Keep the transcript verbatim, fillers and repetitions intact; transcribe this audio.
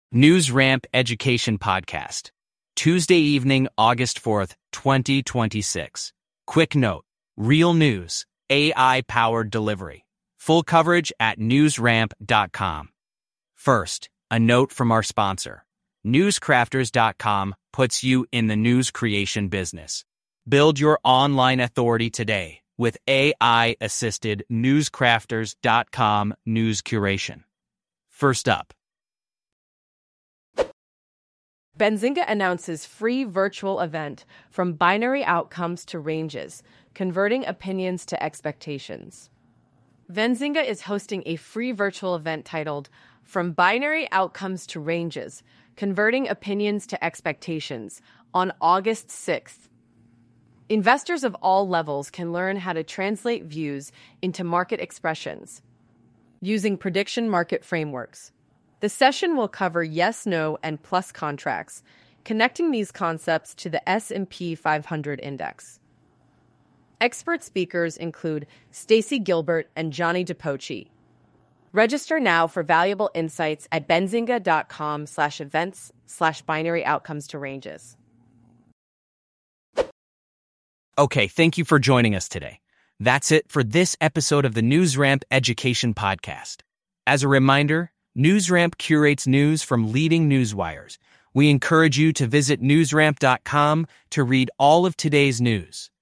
NewsRamp Education Podcast, Tuesday evening, August fourth, twenty twenty-six. Quick note, real news, A I-powered delivery. Full coverage at news ramp dot com. First, a note from our sponsor. news crafters dot com puts you in the news creation business. Build your online authority today with A I-assisted news crafters dot com news curation. First up. Benzinga announces free virtual event From Binary Outcomes to Ranges, Converting Opinions to Expectations. Benzinga is hosting a free virtual event titled From Binary Outcomes to Ranges, Converting Opinions to Expectations on August sixth. Investors of all levels can learn how to translate views into market expressions using prediction market frameworks. The session will cover yes, no, and plus contracts, connecting these concepts to the S and P five hundred index. Expert speakers include Stacy Gilbert and Johnny DiPoci. Register now for valuable insights at benzinga dot com slash events slash binary outcomes to ranges. Okay, thank you for joining us today. That's it for this episode of the NewsRamp Education Podcast. As a reminder, NewsRamp curates news from leading news wires. We encourage you to visit news ramp dot com to read all of today's news.